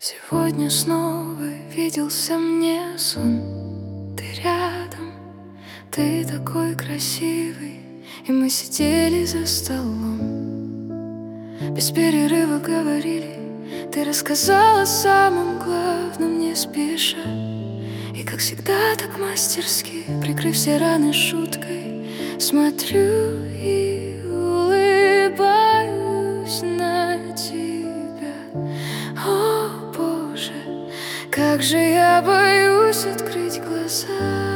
Сегодня снова виделся мне сон. Ты рядом, ты такой красивый, и мы сидели за столом. Без перерыва говорили, ты рассказала о самом главном, не спеша. И как всегда так мастерски, прикрыв все раны шуткой, смотрю и улыбаюсь на тебя. О, Боже, как же я боюсь открыть глаза.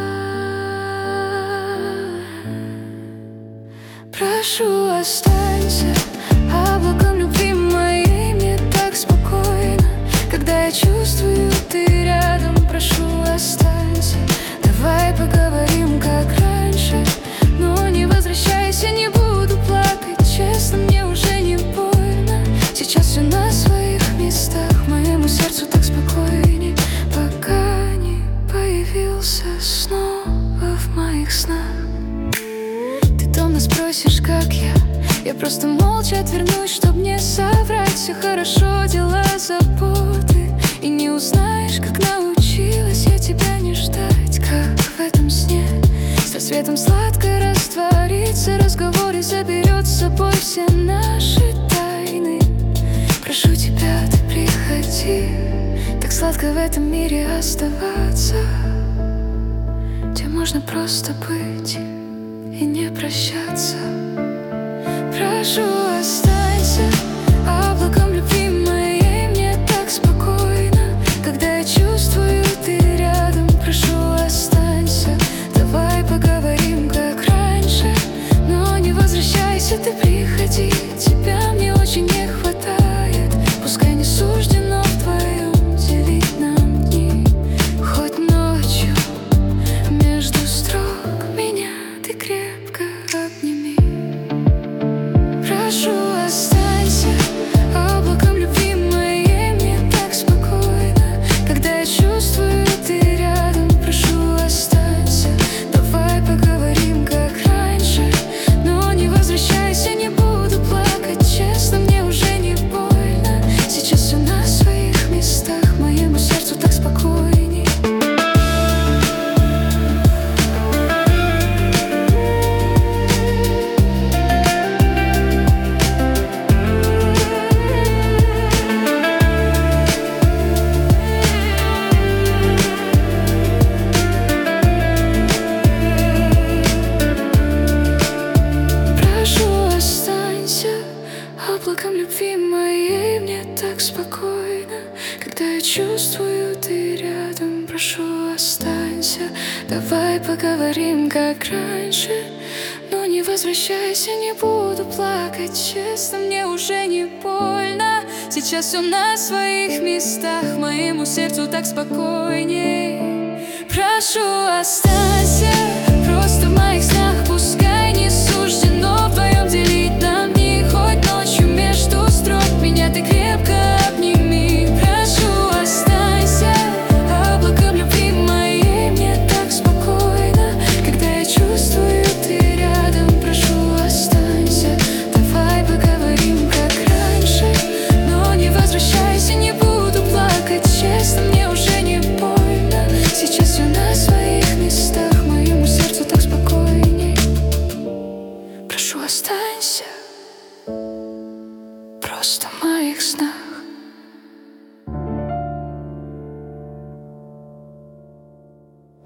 Прошу, останься облаком любви моей. Мне так спокойно, когда я чувствую, ты рядом. Прошу, останься, давай поговорим, как раньше. Но не возвращайся, не буду плакать, честно, мне уже не больно. Сейчас все на своих местах, моему сердцу так спокойней, пока не появился снова в моих снах. Ты томно спросишь, как я просто молча отвернусь, чтоб не соврать. Все хорошо, дела, заботы, и не узнаешь, как научилась я тебя не ждать. Как в этом сне с рассветом сладко растворится разговор и заберет с собой все наши тайны. Прошу тебя, ты приходи, так сладко в этом мире оставаться, где можно просто быть и не прощаться. Прошу, останься облаком любви моей. Мне так спокойно, когда я чувствую, ты рядом. Прошу, останься, давай поговорим, как раньше. Но не возвращайся, ты приходи, тебя мне очень не хватает. Пускай не суждено вдвоем делить нам дни, хоть ночью между строк меня ты крепко обними. Прошу, останься облаком любви моей. Мне так спокойно, когда я чувствую, ты рядом. Прошу, останься, давай поговорим, как раньше. Но не возвращайся, не буду плакать, честно, мне уже не больно. Сейчас все на своих местах, моему сердцу так спокойней. Облаком любви моей. Мне так спокойно, когда я чувствую, ты рядом. Прошу, останься, давай поговорим, как раньше. Но не возвращайся, не буду плакать, честно, мне уже не больно. Сейчас все на своих местах, моему сердцу так спокойней. Прошу, останься просто в моих снах, пускай не суждено вдвоем делить нам дни, хоть ночью между строк меня ты крепко обними. Прошу, останься облаком любви моей. Мне так спокойно, когда я чувствую, ты рядом. Прошу, останься, давай поговорим, как раньше. Но не возвращайся, не буду плакать, честно, мне уже не больно. Сейчас все на своих местах, моему сердцу так спокойней. Прошу, останься просто в моих снах.